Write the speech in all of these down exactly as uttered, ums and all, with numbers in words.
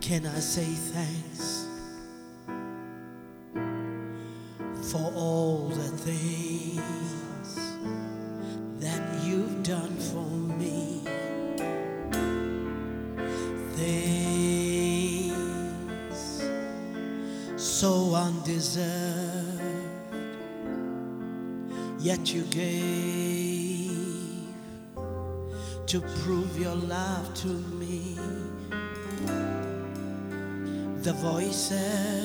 can I say thanks for all the things that you've done for me? Things so undeserved, yet you gave to prove your love to me. The voices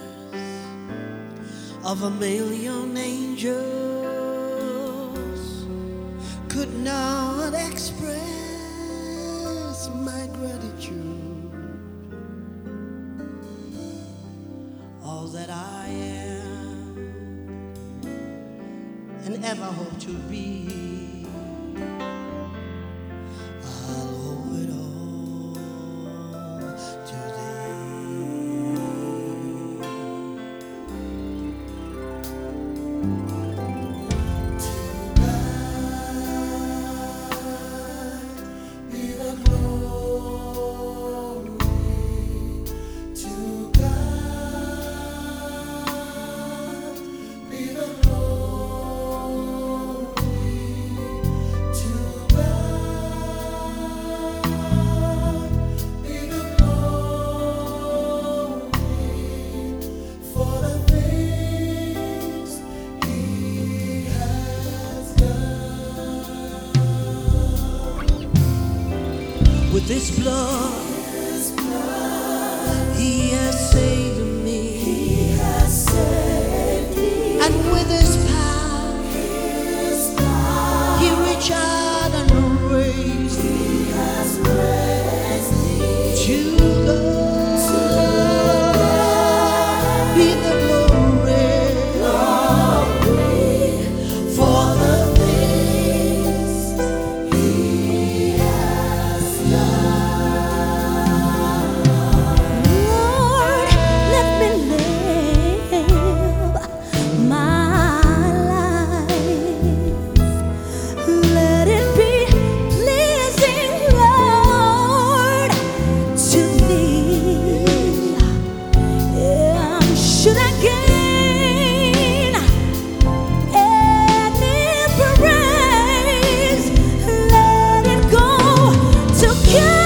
of a million angels could not express my gratitude. All that I am and ever hope to be, I'll owe it all to with this blood, His blood, He has saved me. He has saved me. And with His power, His power, He reached out and raised me. He has raised me. To God, to God be the glory, glory for the things He has Lord, let me live my life. Let it be pleasing, Lord, to Thee. And should I gain any praise, let it go to God.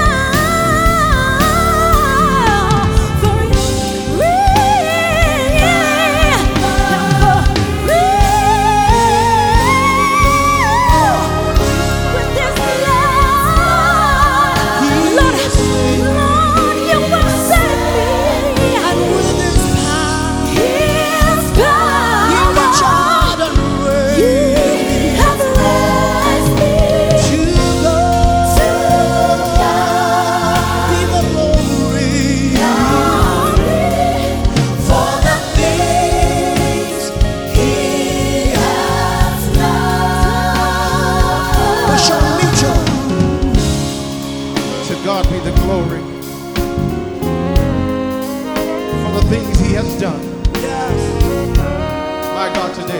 God be the glory for the things He has done. yes. My God, today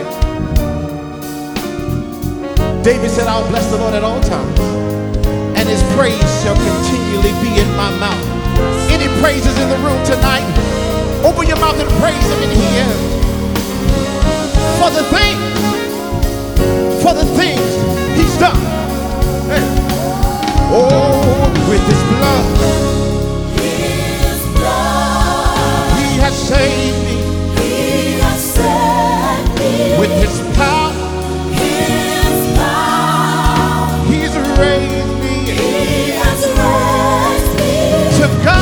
David said, I'll bless the Lord at all times, and His praise shall continually be in my mouth. Any praises in the room tonight? Open your mouth and praise Him in here for the things, for the things He's done. Hey. Oh, with His blood, His blood, He has saved me. He has saved me. With His power, His power, He's raised me. He has raised me. To God